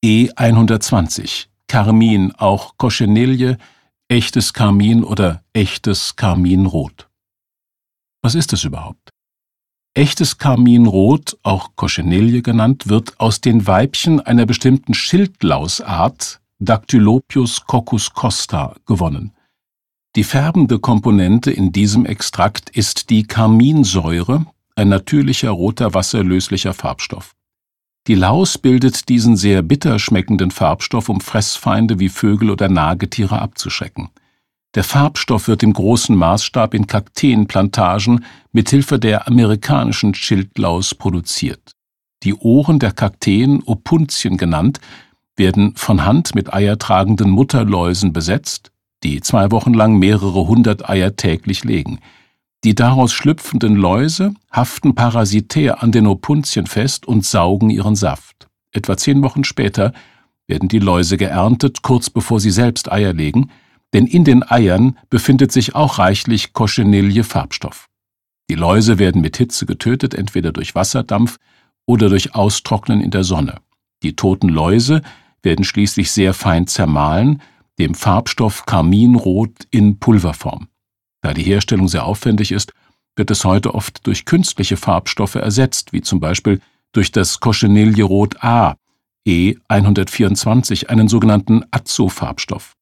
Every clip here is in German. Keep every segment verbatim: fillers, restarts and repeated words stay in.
E hundertzwanzig, Karmin, auch Cochenille, echtes Karmin oder echtes Karminrot. Was ist es überhaupt? Echtes Karminrot, auch Cochenille genannt, wird aus den Weibchen einer bestimmten Schildlausart, Dactylopius coccus costa, gewonnen. Die färbende Komponente in diesem Extrakt ist die Karminsäure, ein natürlicher roter wasserlöslicher Farbstoff. Die Laus bildet diesen sehr bitter schmeckenden Farbstoff, um Fressfeinde wie Vögel oder Nagetiere abzuschrecken. Der Farbstoff wird im großen Maßstab in Kakteenplantagen mit Hilfe der amerikanischen Schildlaus produziert. Die Ohren der Kakteen, Opuntien genannt, werden von Hand mit eiertragenden Mutterläusen besetzt, die zwei Wochen lang mehrere hundert Eier täglich legen. Die daraus schlüpfenden Läuse haften parasitär an den Opuntien fest und saugen ihren Saft. Etwa zehn Wochen später werden die Läuse geerntet, kurz bevor sie selbst Eier legen, denn in den Eiern befindet sich auch reichlich Cochenille-Farbstoff. Die Läuse werden mit Hitze getötet, entweder durch Wasserdampf oder durch Austrocknen in der Sonne. Die toten Läuse werden schließlich sehr fein zermahlen, dem Farbstoff Karminrot in Pulverform. Da die Herstellung sehr aufwendig ist, wird es heute oft durch künstliche Farbstoffe ersetzt, wie zum Beispiel durch das Cochenille-Rot A, E hundertvierundzwanzig, einen sogenannten Azo-Farbstoff.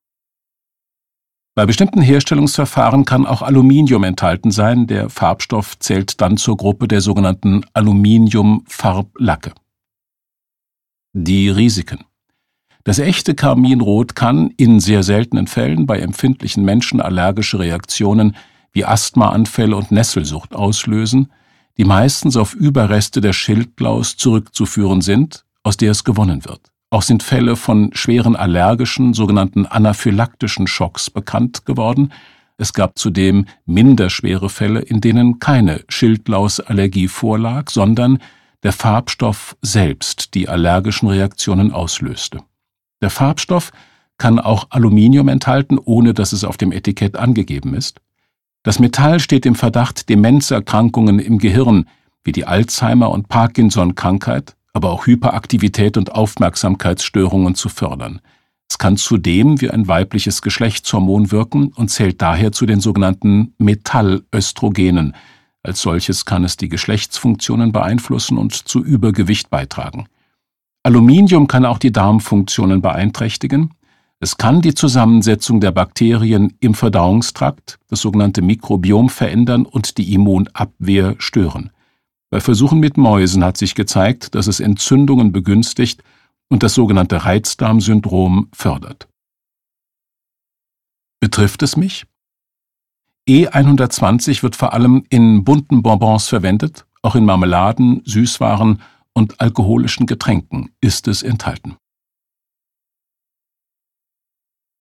Bei bestimmten Herstellungsverfahren kann auch Aluminium enthalten sein, der Farbstoff zählt dann zur Gruppe der sogenannten Aluminiumfarblacke. Die Risiken. Das echte Karminrot kann in sehr seltenen Fällen bei empfindlichen Menschen allergische Reaktionen wie Asthmaanfälle und Nesselsucht auslösen, die meistens auf Überreste der Schildlaus zurückzuführen sind, aus der es gewonnen wird. Auch sind Fälle von schweren allergischen, sogenannten anaphylaktischen Schocks bekannt geworden. Es gab zudem minder schwere Fälle, in denen keine Schildlausallergie vorlag, sondern der Farbstoff selbst die allergischen Reaktionen auslöste. Der Farbstoff kann auch Aluminium enthalten, ohne dass es auf dem Etikett angegeben ist. Das Metall steht im Verdacht, Demenzerkrankungen im Gehirn wie die Alzheimer- und Parkinson-Krankheit, aber auch Hyperaktivität und Aufmerksamkeitsstörungen zu fördern. Es kann zudem wie ein weibliches Geschlechtshormon wirken und zählt daher zu den sogenannten Metallöstrogenen. Als solches kann es die Geschlechtsfunktionen beeinflussen und zu Übergewicht beitragen. Aluminium kann auch die Darmfunktionen beeinträchtigen. Es kann die Zusammensetzung der Bakterien im Verdauungstrakt, das sogenannte Mikrobiom, verändern und die Immunabwehr stören. Bei Versuchen mit Mäusen hat sich gezeigt, dass es Entzündungen begünstigt und das sogenannte Reizdarmsyndrom fördert. Betrifft es mich? E hundertzwanzig wird vor allem in bunten Bonbons verwendet, auch in Marmeladen, Süßwaren und alkoholischen Getränken ist es enthalten.